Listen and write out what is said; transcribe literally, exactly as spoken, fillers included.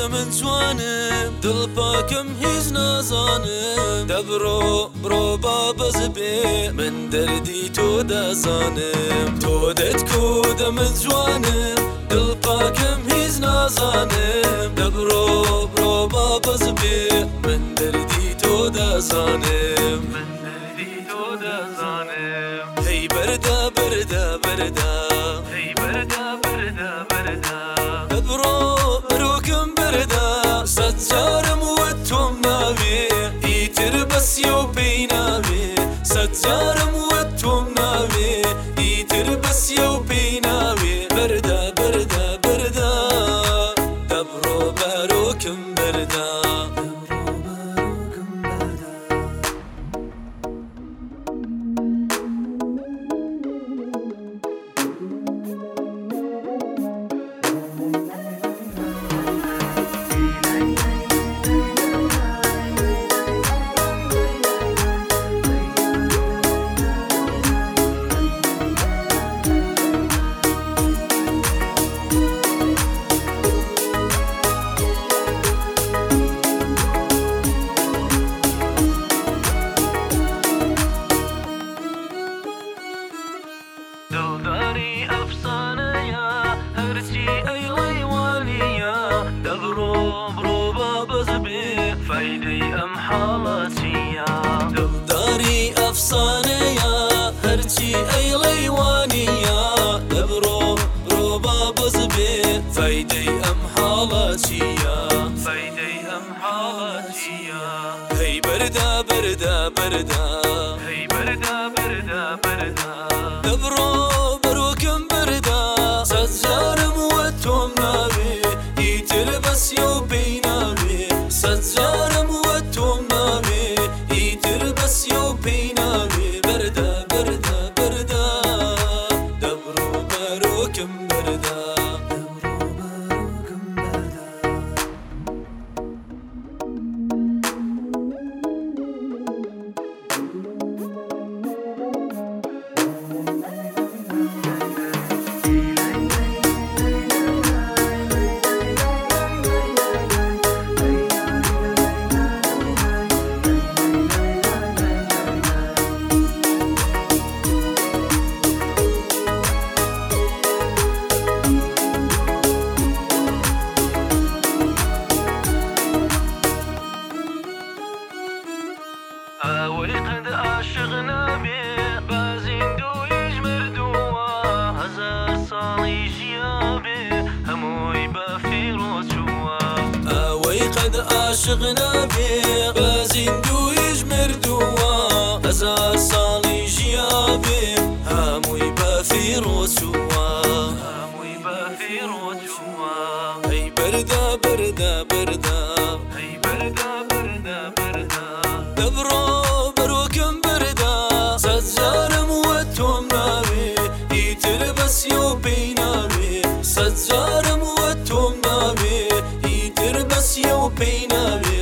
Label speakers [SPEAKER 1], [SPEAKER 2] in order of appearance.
[SPEAKER 1] من جوانم دڵ پاکم هیچ نازانم دەبڕۆ بڕۆ با بەز بێ من دەردی تۆ دەزانم تۆ دەتکو من جوانم دڵ پاکم هیچ نازانم دەبڕۆ بڕۆ با بەز بێ من دەردی تۆ دەزانم من دەردی تۆ دەزانم هەی بەردا بەردا بەردا هەی بەردا بەردا بەردا دەبڕۆ بەرۆکم بەردا سەد جارم وت تۆم ناوێ ئیتر بەسیە و پێی ناوێ سەد جارم وت تۆم ناوێ ئیتر بەسیە و پێی ناوێ بەردا بەردا بەردا دەبڕۆ بەرۆکم بەردا دڵداری ئەفسانەیە هەرچی ئەیڵێی وانییە دەبڕۆ بڕۆ با بەز بێ فەیدەی ئەم حاڵە چییە دڵداری ئەفسانەیە هەرچی ئەیڵێی وانییە دەبڕۆ بڕۆ با بەز بێ فەیدەی ئەم حاڵە چییە فەیدەی ئەم حاڵە چییە هەی بەردا بەردا بەردا هەی بەردا بەردا بەردا دەبڕۆ بەرۆکم بەردا سەد جارم وت تۆم ناوێ ئیتر بەسیە و پێی ناوێ سەد جارم وت تۆم ناوێ ئیتر بەسیە و پێی ناوێ بەردا بەردا بەردا دەبڕۆ بەرۆکم بەردا ئەوەی قەد عاشق نابێ بە زیندوویش مردووە هەزار ساڵی ژیابێ هەمووی بە فیرۆچووە ئەوەی قەد عاشق نابێ بە زیندوویش مردووە هەزار ساڵی ژیابێ هەمووی بە فیرۆچووە هەمووی بە فیرۆچووە هەی بەردا بەردا بەردا هەی بەردا بەردا بەردا دەبڕۆ بەرۆکم بەردا سەد جارم وت تۆم ناوێ ئیتر بەسیە و پێی ناوێ سەد جارم وت تۆم ناوێ ئیتر بەسیە و پێی ناوێ